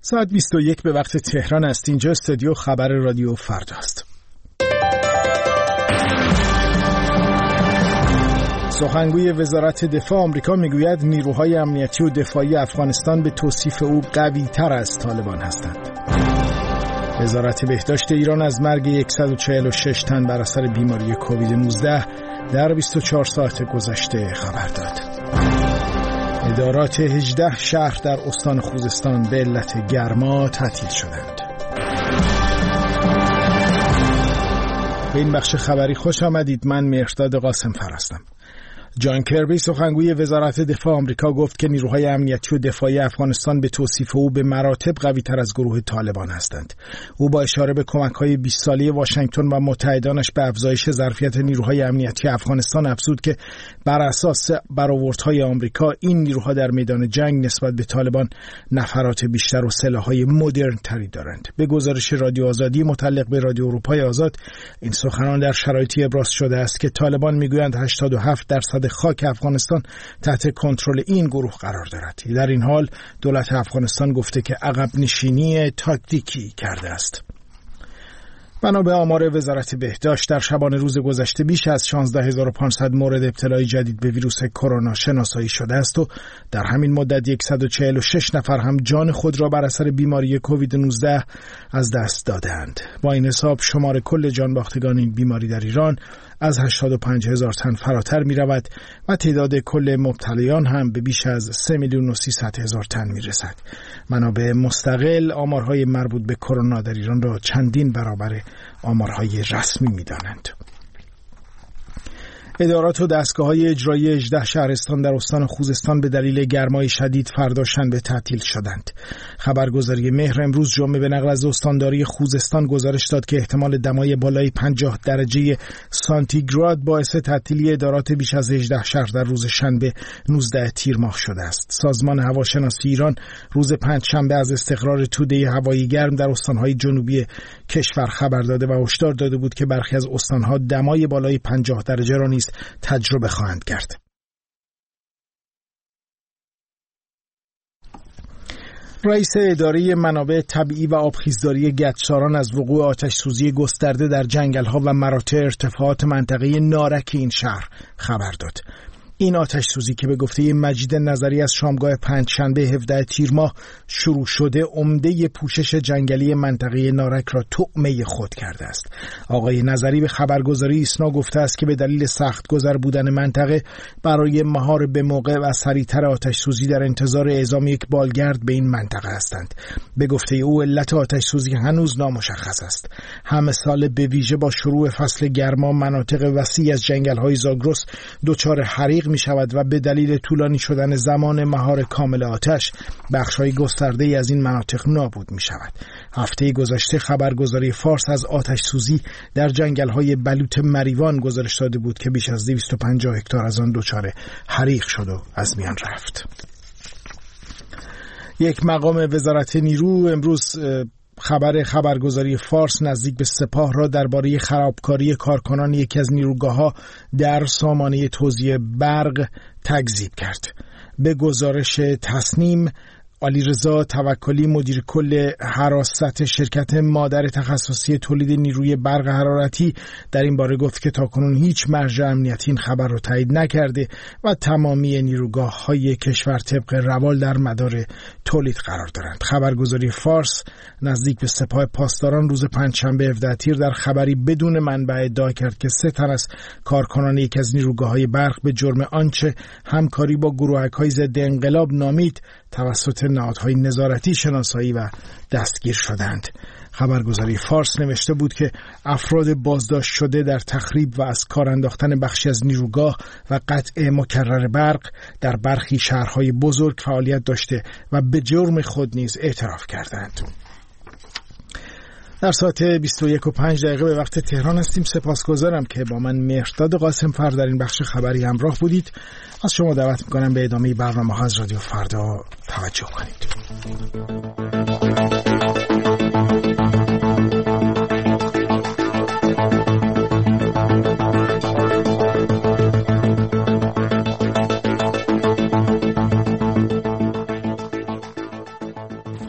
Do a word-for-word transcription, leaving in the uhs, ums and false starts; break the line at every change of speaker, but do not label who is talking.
ساعت بیست و یک به وقت تهران است. اینجا استودیو خبر رادیو فردا است. سخنگوی وزارت دفاع آمریکا میگوید نیروهای امنیتی و دفاعی افغانستان به توصیف او قوی تر از طالبان هستند. وزارت بهداشت ایران از مرگ صد و چهل و شش تن بر اثر بیماری کووید نوزده در بیست و چهار ساعت گذشته خبر داد. ادارات هجده شهر در استان خوزستان به علت گرما تعطیل شدند. به این بخش خبری خوش آمدید. من مهرداد قاسمفر هستم. جان کربی سخنگوی وزارت دفاع آمریکا گفت که نیروهای امنیتی و دفاعی افغانستان به توصیف او به مراتب قوی تر از گروه طالبان هستند. او با اشاره به کمک‌های بیست ساله واشنگتن و متحدانش به افزایش ظرفیت نیروهای امنیتی افغانستان افزود که بر اساس برآوردهای آمریکا این نیروها در میدان جنگ نسبت به طالبان نفرات بیشتر و سلاح‌های مدرن تری دارند. به گزارش رادیو آزادی متعلق به رادیو اروپای آزاد، این سخنان در شرایطی ابراز شده است که طالبان میگویند هشتاد و هفت درصد خاک افغانستان تحت کنترل این گروه قرار دارد. در این حال دولت افغانستان گفته که عقب نشینی تاکتیکی کرده است. بنا به آمار وزارت بهداشت در شبانه روز گذشته بیش از شانزده هزار و پانصد مورد ابتلای جدید به ویروس کرونا شناسایی شده است و در همین مدت صد و چهل و شش نفر هم جان خود را بر اثر بیماری کووید نوزده از دست دادند. با این حساب شمار کل جان باختگان این بیماری در ایران از هشتاد و پنج هزار تن فراتر می رود و تعداد کل مبتلایان هم به بیش از سه میلیون و سیصد هزار تن می رسد. منابع مستقل آمارهای مربوط به کرونا در ایران را چندین برابر آمارهای رسمی می دانند. ادارات و دستگاه‌های اجرایی هجده شهرستان در استان خوزستان به دلیل گرمای شدید فردا شنبه تعطیل شدند. خبرگزاری مهر امروز جمعه به نقل از استانداری خوزستان گزارش داد که احتمال دمای بالای پنجاه درجه سانتیگراد باعث تعطیلی ادارات بیش از هجده شهر در روز شنبه نوزده تیر ماه شده است. سازمان هواشناسی ایران روز پنجشنبه از استقرار توده هوایی گرم در استان‌های جنوبی کشور خبر داده و هشدار داده بود که برخی از استان‌ها دمای بالای پنجاه درجه را نیز تجربه خواهند کرد. رئیس اداره منابع طبیعی و آبخیزداری گچساران از وقوع آتش سوزی گسترده در جنگل‌ها و مراتع ارتفاعات منطقه نارک این شهر خبر داد. این آتش سوزی که به گفته مجید نظری از شامگاه پنجشنبه هفدهم تیر ماه شروع شده، عمده پوشش جنگلی منطقه نارک را طعمه خود کرده است. آقای نظری به خبرگزاری ایسنا گفته است که به دلیل سخت گذر بودن منطقه برای مهار به موقع و سریعتر آتش سوزی در انتظار اعزام یک بالگرد به این منطقه هستند. به گفته او علت آتش سوزی هنوز نامشخص است. همه سال به ویژه با شروع فصل گرما مناطق وسیع از جنگل‌های زاگرس دچار حریق می شود و به دلیل طولانی شدن زمان مهار کامل آتش بخش‌های گسترده‌ای از این مناطق نابود می شود. هفته گذشته خبرگزاری فارس از آتش سوزی در جنگل‌های بلوط مریوان گزارش داده بود که بیش از دویست و پنجاه هکتار از آن دچار حریق شد و از میان رفت. یک مقام وزارت نیرو امروز خبر خبرگزاری فارس نزدیک به سپاه را درباره خرابکاری کارکنان یکی از نیروگاه‌ها در سامانه توزیع برق تکذیب کرد. به گزارش تصنیم، علیرضا توکلی مدیر کل حراست شرکت مادر تخصصی تولید نیروی برق حرارتی در این باره گفت که تاکنون هیچ مرجع امنیتی این خبر را تایید نکرده و تمامی نیروگاه‌های کشور طبق روال در مدار تولید قرار دارند. خبرگزاری فارس نزدیک به سپاه پاسداران روز پنجشنبه هفدهم تیر در خبری بدون منبع ادعا کرد که سه تن از کارکنان یکی از نیروگاه‌های برق به جرم آنچه همکاری با گروهک‌های ضد انقلاب نامید توسط نهادهای نظارتی شناسایی و دستگیر شدند. خبرگزاری فارس نوشته بود که افراد بازداشت شده در تخریب و از کار انداختن بخشی از نیروگاه و قطع مکرر برق در برخی شهرهای بزرگ فعالیت داشته و به جرم خود نیز اعتراف کردند. در ساعت بیست و یک و پنج دقیقه به وقت تهران هستیم. سپاسگزارم که با من مهرداد قاسمفر در این بخش خبری همراه بودید. از شما دعوت میکنم به ادامه برنامه ها از رادیو فردا توجه کنید.